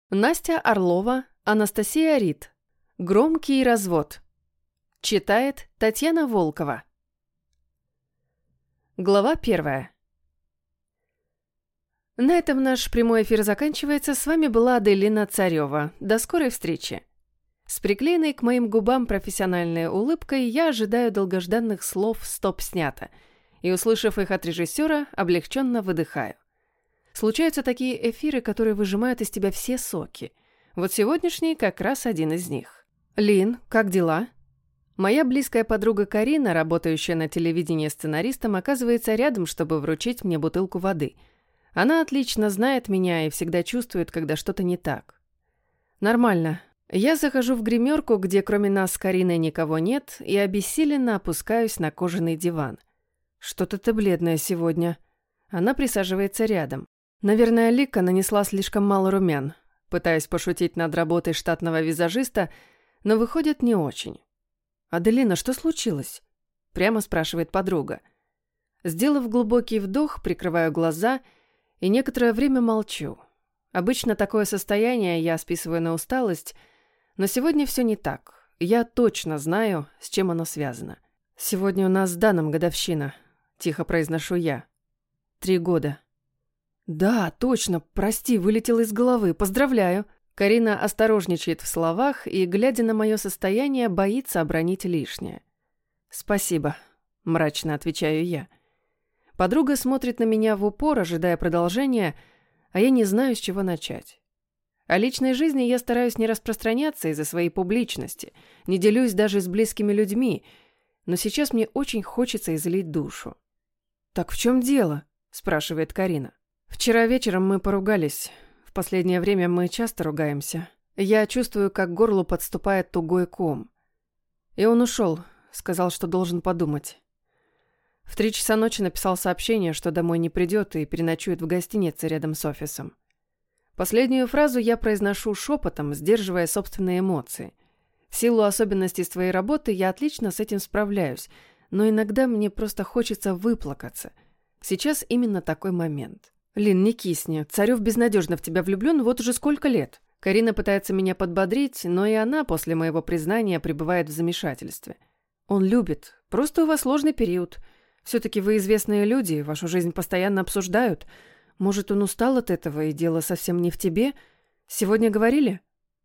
Настя Орлова, Анастасия Рид. Громкий развод. Читает Татьяна Волкова. Глава 1. На этом наш прямой эфир заканчивается. С вами была Аделина Царева. До скорой встречи. С приклеенной к моим губам профессиональной улыбкой я ожидаю долгожданных слов «Стоп, снято», и, услышав их от режиссера, облегченно выдыхаю. Случаются такие эфиры, которые выжимают из тебя все соки. Вот сегодняшний как раз один из них. «Лин, как дела?» Моя близкая подруга Карина, работающая на телевидении сценаристом, оказывается рядом, чтобы вручить мне бутылку воды. Она отлично знает меня и всегда чувствует, когда что-то не так. Нормально. Я захожу в гримерку, где кроме нас с Кариной никого нет, и обессиленно опускаюсь на кожаный диван. «Что-то ты бледная сегодня». Она присаживается рядом. Наверное, Лика нанесла слишком мало румян. Пытаюсь пошутить над работой штатного визажиста, но выходит не очень. «Аделина, что случилось?» — прямо спрашивает подруга. Сделав глубокий вдох, прикрываю глаза и некоторое время молчу. Обычно такое состояние я списываю на усталость, но сегодня все не так. Я точно знаю, с чем оно связано. «Сегодня у нас с Даном годовщина», — тихо произношу я. 3 года. «Да, точно, прости, вылетел из головы, поздравляю». Карина осторожничает в словах и, глядя на мое состояние, боится обронить лишнее. «Спасибо», — мрачно отвечаю я. Подруга смотрит на меня в упор, ожидая продолжения, а я не знаю, с чего начать. О личной жизни я стараюсь не распространяться из-за своей публичности, не делюсь даже с близкими людьми, но сейчас мне очень хочется излить душу. «Так в чем дело?» — спрашивает Карина. «Вчера вечером мы поругались. В последнее время мы часто ругаемся. Я чувствую, как к горлу подступает тугой ком. И он ушел, сказал, что должен подумать. В 3 часа ночи написал сообщение, что домой не придет и переночует в гостинице рядом с офисом. Последнюю фразу я произношу шепотом, сдерживая собственные эмоции. В силу особенностей своей работы я отлично с этим справляюсь, но иногда мне просто хочется выплакаться. Сейчас именно такой момент. «Лин, не кисни. Царев безнадежно в тебя влюблен вот уже сколько лет». Карина пытается меня подбодрить, но и она после моего признания пребывает в замешательстве. «Он любит. Просто у вас сложный период. Все-таки вы известные люди, вашу жизнь постоянно обсуждают. Может, он устал от этого, и дело совсем не в тебе? Сегодня говорили?»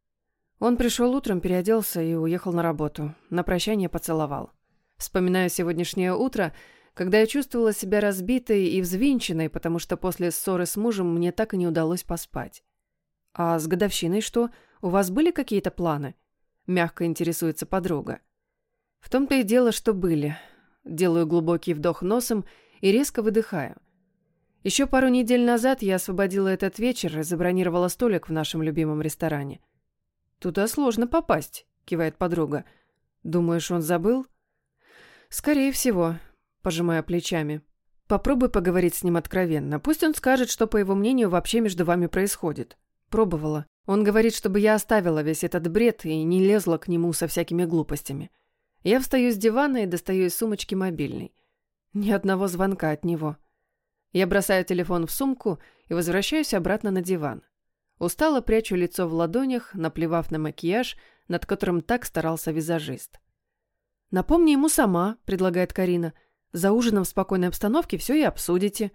Он пришел утром, переоделся и уехал на работу. На прощание поцеловал. Вспоминаю сегодняшнее утро, когда я чувствовала себя разбитой и взвинченной, потому что после ссоры с мужем мне так и не удалось поспать. «А с годовщиной что? У вас были какие-то планы?» Мягко интересуется подруга. В том-то и дело, что были. Делаю глубокий вдох носом и резко выдыхаю. Еще пару недель назад я освободила этот вечер и забронировала столик в нашем любимом ресторане. «Туда сложно попасть», — кивает подруга. «Думаешь, он забыл?» «Скорее всего», — пожимая плечами. «Попробуй поговорить с ним откровенно. Пусть он скажет, что, по его мнению, вообще между вами происходит». Пробовала. Он говорит, чтобы я оставила весь этот бред и не лезла к нему со всякими глупостями. Я встаю с дивана и достаю из сумочки мобильный. Ни одного звонка от него. Я бросаю телефон в сумку и возвращаюсь обратно на диван. Устало прячу лицо в ладонях, наплевав на макияж, над которым так старался визажист. «Напомни ему сама», — предлагает Карина. «За ужином в спокойной обстановке все и обсудите».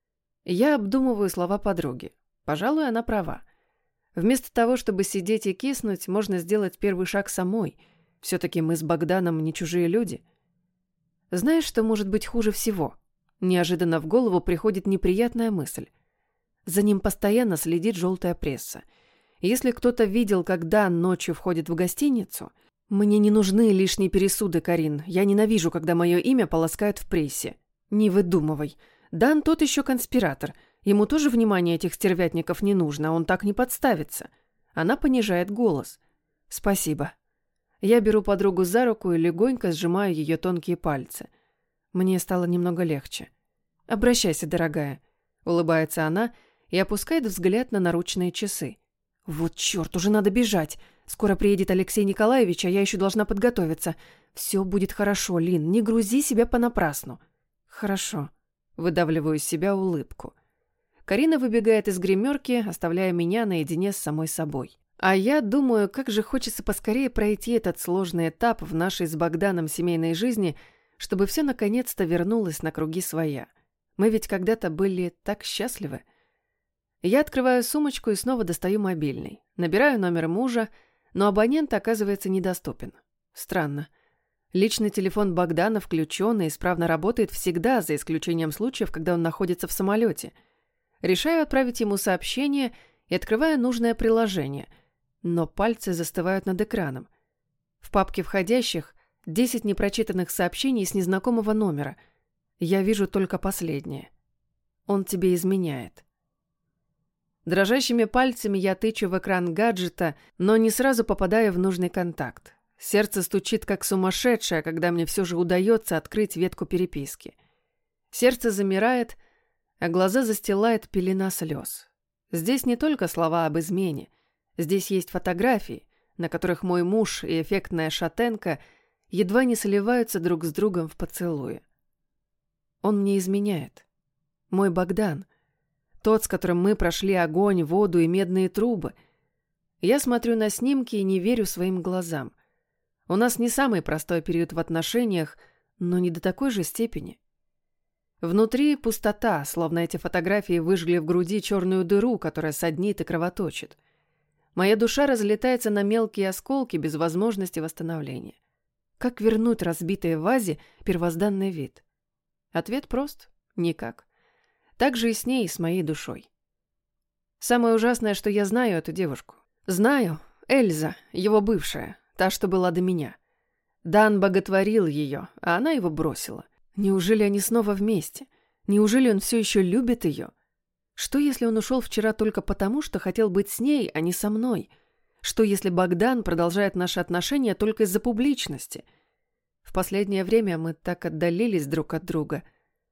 Я обдумываю слова подруги. Пожалуй, она права. Вместо того, чтобы сидеть и киснуть, можно сделать первый шаг самой. Все-таки мы с Богданом не чужие люди. Знаешь, что может быть хуже всего? Неожиданно в голову приходит неприятная мысль. За ним постоянно следит желтая пресса. Если кто-то видел, как Дан ночью входит в гостиницу... Мне не нужны лишние пересуды, Карин. Я ненавижу, когда мое имя полоскают в прессе. Не выдумывай. Дан тот еще конспиратор. Ему тоже внимание этих стервятников не нужно, он так не подставится. Она понижает голос. Спасибо. Я беру подругу за руку и легонько сжимаю ее тонкие пальцы. Мне стало немного легче. Обращайся, дорогая. Улыбается она и опускает взгляд на наручные часы. Вот черт, уже надо бежать. Скоро приедет Алексей Николаевич, а я еще должна подготовиться. Все будет хорошо, Лин, не грузи себя понапрасну. Хорошо. Выдавливаю из себя улыбку. Карина выбегает из гримерки, оставляя меня наедине с самой собой. А я думаю, как же хочется поскорее пройти этот сложный этап в нашей с Богданом семейной жизни, чтобы все наконец-то вернулось на круги своя. Мы ведь когда-то были так счастливы. Я открываю сумочку и снова достаю мобильный. Набираю номер мужа, но абонент оказывается недоступен. Странно. Личный телефон Богдана включен и исправно работает всегда, за исключением случаев, когда он находится в самолете. Решаю отправить ему сообщение и открываю нужное приложение, но пальцы застывают над экраном. В папке входящих 10 непрочитанных сообщений с незнакомого номера. Я вижу только последнее. Он тебе изменяет. Дрожащими пальцами я тычу в экран гаджета, но не сразу попадаю в нужный контакт. Сердце стучит как сумасшедшее, когда мне все же удается открыть ветку переписки. Сердце замирает, а глаза застилает пелена слез. Здесь не только слова об измене. Здесь есть фотографии, на которых мой муж и эффектная шатенка едва не сливаются друг с другом в поцелуе. Он мне изменяет. Мой Богдан. Тот, с которым мы прошли огонь, воду и медные трубы. Я смотрю на снимки и не верю своим глазам. У нас не самый простой период в отношениях, но не до такой же степени. Внутри пустота, словно эти фотографии выжгли в груди черную дыру, которая саднит и кровоточит. Моя душа разлетается на мелкие осколки без возможности восстановления. Как вернуть разбитой вазе первозданный вид? Ответ прост – никак. Так же и с ней, и с моей душой. Самое ужасное, что я знаю эту девушку. Знаю, Эльза, его бывшая, та, что была до меня. Дан боготворил ее, а она его бросила. Неужели они снова вместе? Неужели он все еще любит ее? Что, если он ушел вчера только потому, что хотел быть с ней, а не со мной? Что, если Богдан продолжает наши отношения только из-за публичности? В последнее время мы так отдалились друг от друга.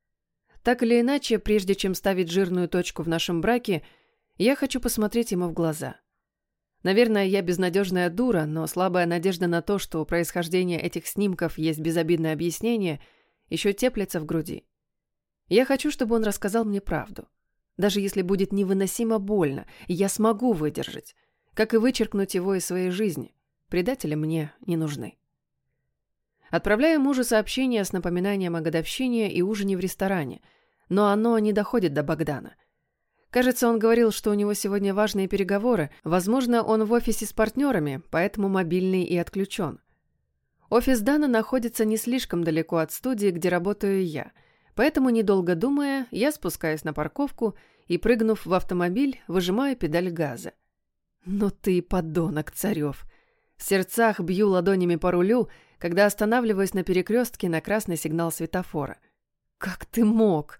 Так или иначе, прежде чем ставить жирную точку в нашем браке, я хочу посмотреть ему в глаза. Наверное, я безнадежная дура, но слабая надежда на то, что у происхождения этих снимков есть безобидное объяснение, еще теплится в груди. Я хочу, чтобы он рассказал мне правду. Даже если будет невыносимо больно, я смогу выдержать. Как и вычеркнуть его из своей жизни. Предатели мне не нужны. Отправляю мужу сообщение с напоминанием о годовщине и ужине в ресторане, но оно не доходит до Богдана. Кажется, он говорил, что у него сегодня важные переговоры, возможно, он в офисе с партнерами, поэтому мобильный и отключен. Офис Дана находится не слишком далеко от студии, где работаю я, поэтому, недолго думая, я спускаюсь на парковку и, прыгнув в автомобиль, выжимаю педаль газа. «Ну ты подонок, Царев!» В сердцах бью ладонями по рулю, когда останавливаюсь на перекрестке на красный сигнал светофора. «Как ты мог?»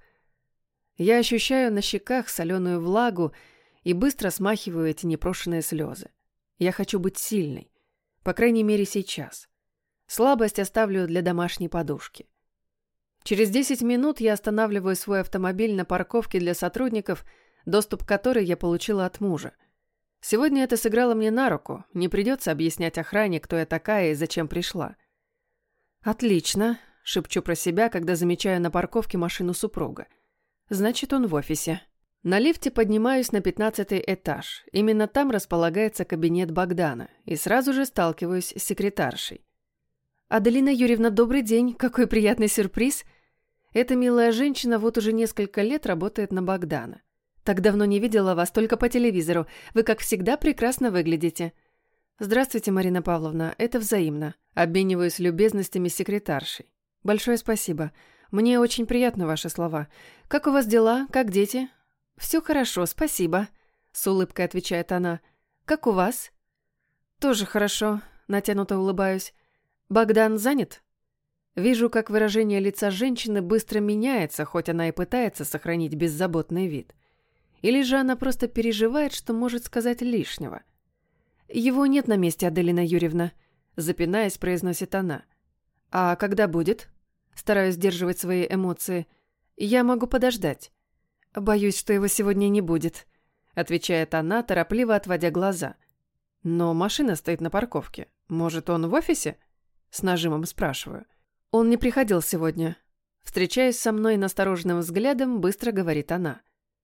Я ощущаю на щеках соленую влагу и быстро смахиваю эти непрошенные слезы. Я хочу быть сильной. По крайней мере, сейчас. Слабость оставлю для домашней подушки. Через 10 минут я останавливаю свой автомобиль на парковке для сотрудников, доступ к которой я получила от мужа. Сегодня это сыграло мне на руку. Не придется объяснять охране, кто я такая и зачем пришла. «Отлично», — шепчу про себя, когда замечаю на парковке машину супруга. Значит, он в офисе. На лифте поднимаюсь на 15-й этаж. Именно там располагается кабинет Богдана. И сразу же сталкиваюсь с секретаршей. «Аделина Юрьевна, добрый день. Какой приятный сюрприз!» Эта милая женщина вот уже несколько лет работает на Богдана. «Так давно не видела вас, только по телевизору. Вы, как всегда, прекрасно выглядите». «Здравствуйте, Марина Павловна. Это взаимно». Обмениваюсь любезностями с секретаршей. «Большое спасибо. Мне очень приятны ваши слова. Как у вас дела? Как дети?» «Все хорошо, спасибо», — с улыбкой отвечает она. «Как у вас?» «Тоже хорошо», — натянуто улыбаюсь. «Богдан занят?» Вижу, как выражение лица женщины быстро меняется, хоть она и пытается сохранить беззаботный вид. Или же она просто переживает, что может сказать лишнего. «Его нет на месте, Аделина Юрьевна», — запинаясь, произносит она. «А когда будет?» Стараюсь сдерживать свои эмоции. «Я могу подождать». «Боюсь, что его сегодня не будет», — отвечает она, торопливо отводя глаза. «Но машина стоит на парковке. Может, он в офисе?» С нажимом спрашиваю. «Он не приходил сегодня». Встречаясь со мной настороженным взглядом, быстро говорит она.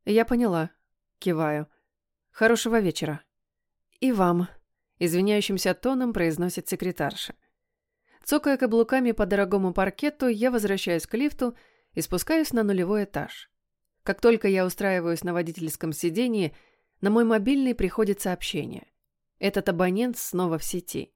Я поняла. Киваю. Хорошего вечера. И вам. Извиняющимся тоном произносит секретарша. Цокая каблуками по дорогому паркету, я возвращаюсь к лифту и спускаюсь на 0-й этаж. Как только я устраиваюсь на водительском сидении, на мой мобильный приходит сообщение. Этот абонент снова в сети.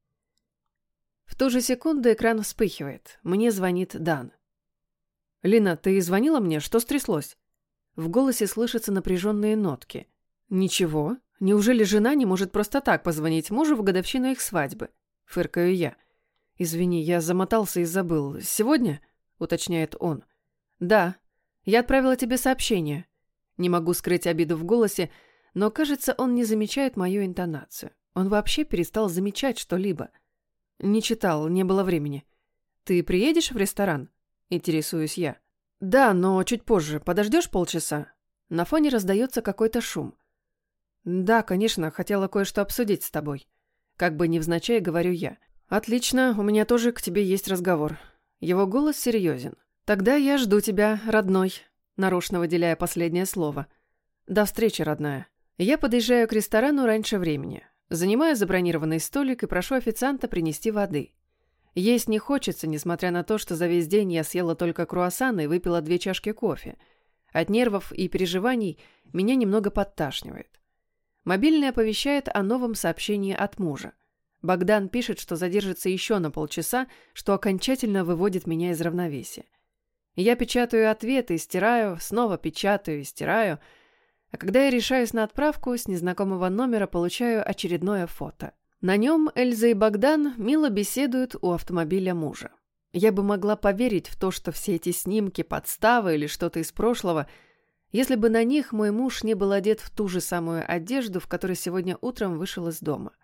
В ту же секунду экран вспыхивает. Мне звонит Дан. «Лина, ты звонила мне? Что стряслось?» В голосе слышатся напряженные нотки. «Ничего. Неужели жена не может просто так позвонить мужу в годовщину их свадьбы?» Фыркаю я. «Извини, я замотался и забыл. Сегодня?» — уточняет он. «Да. Я отправила тебе сообщение». Не могу скрыть обиду в голосе, но, кажется, он не замечает мою интонацию. Он вообще перестал замечать что-либо. «Не читал, не было времени. Ты приедешь в ресторан?» — интересуюсь я. «Да, но чуть позже. Подождешь полчаса?» На фоне раздается какой-то шум. «Да, конечно, хотела кое-что обсудить с тобой». Как бы невзначай говорю я. «Отлично, у меня тоже к тебе есть разговор». Его голос серьезен. «Тогда я жду тебя, родной», нарочно выделяя последнее слово. «До встречи, родная». Я подъезжаю к ресторану раньше времени. Занимаю забронированный столик и прошу официанта принести воды. Есть не хочется, несмотря на то, что за весь день я съела только круассаны и выпила 2 чашки кофе. От нервов и переживаний меня немного подташнивает. Мобильный оповещает о новом сообщении от мужа. Богдан пишет, что задержится еще на полчаса, что окончательно выводит меня из равновесия. Я печатаю ответы и стираю, снова печатаю и стираю. А когда я решаюсь на отправку, с незнакомого номера получаю очередное фото. На нем Эльза и Богдан мило беседуют у автомобиля мужа. Я бы могла поверить в то, что все эти снимки – подставы или что-то из прошлого, если бы на них мой муж не был одет в ту же самую одежду, в которой сегодня утром вышел из дома.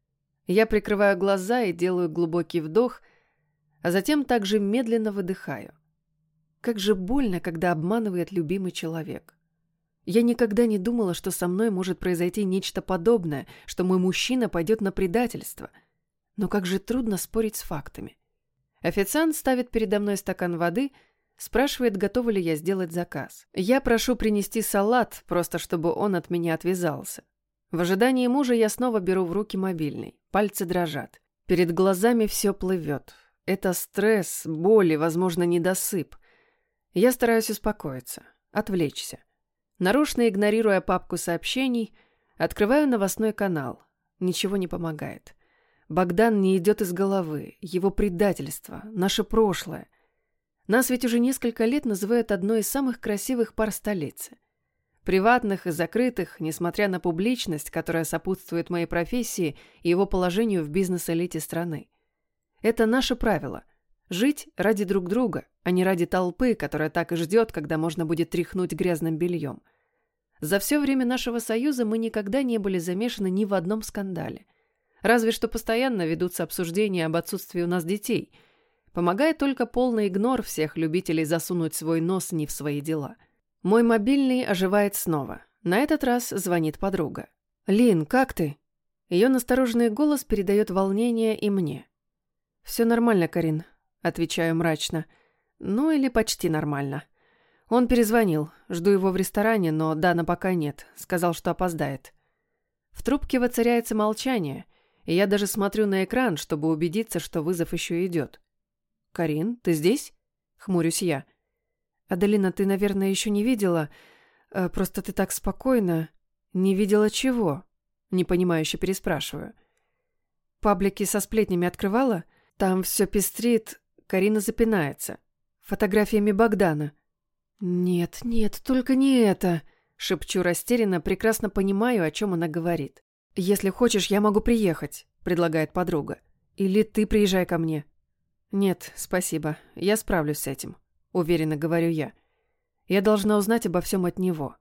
Я прикрываю глаза и делаю глубокий вдох, а затем также медленно выдыхаю. Как же больно, когда обманывает любимый человек. Я никогда не думала, что со мной может произойти нечто подобное, что мой мужчина пойдет на предательство. Но как же трудно спорить с фактами. Официант ставит передо мной стакан воды, спрашивает, готова ли я сделать заказ. Я прошу принести салат, просто чтобы он от меня отвязался. В ожидании мужа я снова беру в руки мобильный. Пальцы дрожат. Перед глазами все плывет. Это стресс, боль и, возможно, недосып. Я стараюсь успокоиться, отвлечься. Нарочно игнорируя папку сообщений, открываю новостной канал. Ничего не помогает. Богдан не идет из головы. Его предательство, наше прошлое. Нас ведь уже несколько лет называют одной из самых красивых пар столицы. Приватных и закрытых, несмотря на публичность, которая сопутствует моей профессии и его положению в бизнес-элите страны. Это наше правило – жить ради друг друга, а не ради толпы, которая так и ждет, когда можно будет тряхнуть грязным бельем. За все время нашего союза мы никогда не были замешаны ни в одном скандале. Разве что постоянно ведутся обсуждения об отсутствии у нас детей. Помогает только полный игнор всех любителей засунуть свой нос не в свои дела. Мой мобильный оживает снова. На этот раз звонит подруга. «Лин, как ты?» Ее настороженный голос передает волнение и мне. «Все нормально, Карин», — отвечаю мрачно. «Ну или почти нормально. Он перезвонил. Жду его в ресторане, но Дана пока нет. Сказал, что опоздает». В трубке воцаряется молчание, и я даже смотрю на экран, чтобы убедиться, что вызов еще идет. «Карин, ты здесь?» — хмурюсь я. «Аделина, ты, наверное, еще не видела. Просто ты так спокойно. Не видела чего?» Непонимающе переспрашиваю. «Паблики со сплетнями открывала? Там все пестрит...» Карина запинается. «Фотографиями Богдана». «Нет, нет, только не это!» Шепчу растерянно, прекрасно понимаю, о чем она говорит. «Если хочешь, я могу приехать», — предлагает подруга. «Или ты приезжай ко мне». «Нет, спасибо, я справлюсь с этим», — уверенно говорю я. «Я должна узнать обо всем от него».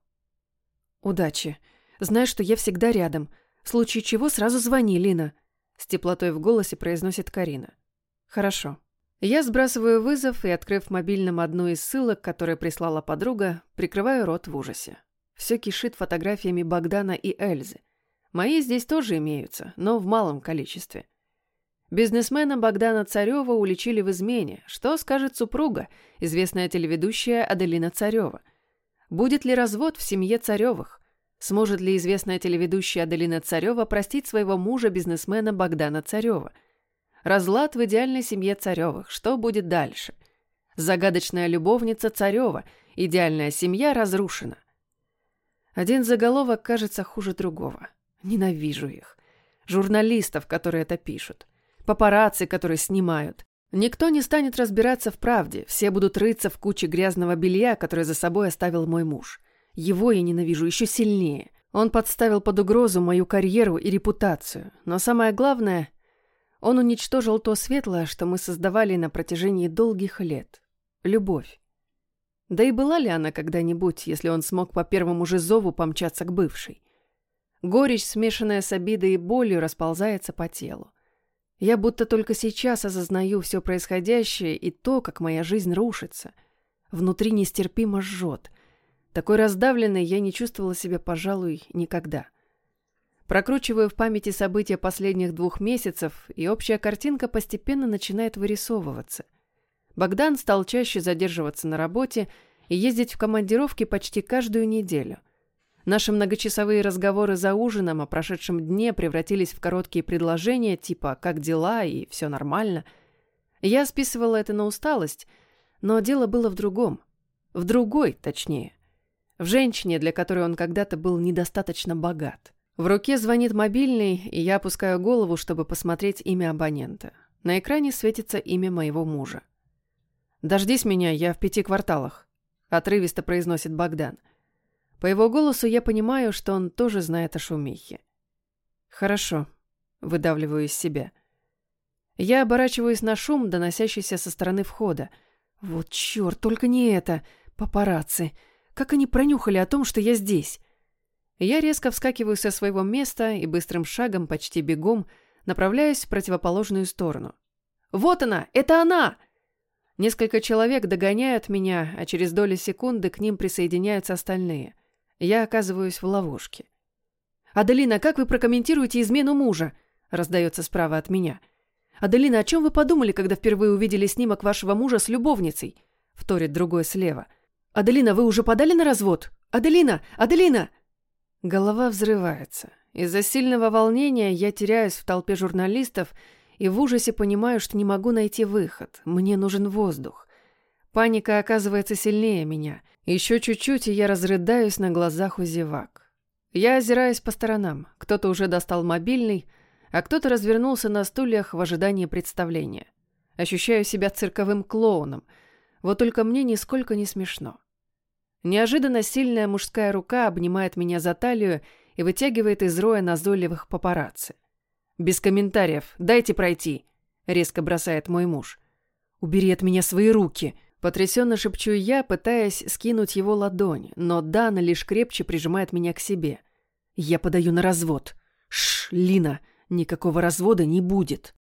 «Удачи. Знаешь, что я всегда рядом. В случае чего сразу звони, Лина», — с теплотой в голосе произносит Карина. «Хорошо». Я сбрасываю вызов и, открыв в мобильном одну из ссылок, которые прислала подруга, прикрываю рот в ужасе. Все кишит фотографиями Богдана и Эльзы. Мои здесь тоже имеются, но в малом количестве. Бизнесмена Богдана Царева уличили в измене. Что скажет супруга, известная телеведущая Аделина Царева? Будет ли развод в семье Царевых? Сможет ли известная телеведущая Аделина Царева простить своего мужа-бизнесмена Богдана Царева? Разлад в идеальной семье Царевых. Что будет дальше? Загадочная любовница Царева. Идеальная семья разрушена. Один заголовок кажется хуже другого. Ненавижу их. Журналистов, которые это пишут. Папарацци, которые снимают. Никто не станет разбираться в правде. Все будут рыться в куче грязного белья, которое за собой оставил мой муж. Его я ненавижу еще сильнее. Он подставил под угрозу мою карьеру и репутацию. Но самое главное, он уничтожил то светлое, что мы создавали на протяжении долгих лет. Любовь. Да и была ли она когда-нибудь, если он смог по первому же зову помчаться к бывшей? Горечь, смешанная с обидой и болью, расползается по телу. Я будто только сейчас осознаю все происходящее и то, как моя жизнь рушится. Внутри нестерпимо жжет. Такой раздавленной я не чувствовала себя, пожалуй, никогда. Прокручиваю в памяти события последних 2 месяцев, и общая картинка постепенно начинает вырисовываться. Богдан стал чаще задерживаться на работе и ездить в командировки почти каждую неделю. Наши многочасовые разговоры за ужином о прошедшем дне превратились в короткие предложения типа «как дела» и «все нормально». Я списывала это на усталость, но дело было в другом. В другой, точнее. В женщине, для которой он когда-то был недостаточно богат. В руке звонит мобильный, и я опускаю голову, чтобы посмотреть имя абонента. На экране светится имя моего мужа. «Дождись меня, я в 5 кварталах», — отрывисто произносит Богдан. По его голосу я понимаю, что он тоже знает о шумихе. «Хорошо», — выдавливаю из себя. Я оборачиваюсь на шум, доносящийся со стороны входа. Вот черт, только не это! Папарацци! Как они пронюхали о том, что я здесь? Я резко вскакиваю со своего места и быстрым шагом, почти бегом, направляюсь в противоположную сторону. «Вот она! Это она!» Несколько человек догоняют меня, а через доли секунды к ним присоединяются остальные. Я оказываюсь в ловушке. «Аделина, как вы прокомментируете измену мужа?» — раздается справа от меня. «Аделина, о чем вы подумали, когда впервые увидели снимок вашего мужа с любовницей?» — вторит другой слева. «Аделина, вы уже подали на развод? Аделина! Аделина!» Голова взрывается. Из-за сильного волнения я теряюсь в толпе журналистов и в ужасе понимаю, что не могу найти выход. Мне нужен воздух. Паника оказывается сильнее меня. Еще чуть-чуть, и я разрыдаюсь на глазах у зевак. Я озираюсь по сторонам. Кто-то уже достал мобильный, а кто-то развернулся на стульях в ожидании представления. Ощущаю себя цирковым клоуном. Вот только мне нисколько не смешно. Неожиданно сильная мужская рука обнимает меня за талию и вытягивает из роя назойливых папарацци. «Без комментариев, дайте пройти», — резко бросает мой муж. «Убери от меня свои руки», — потрясенно шепчу я, пытаясь скинуть его ладонь, но Дана лишь крепче прижимает меня к себе. «Я подаю на развод». «Шш, Лина, никакого развода не будет».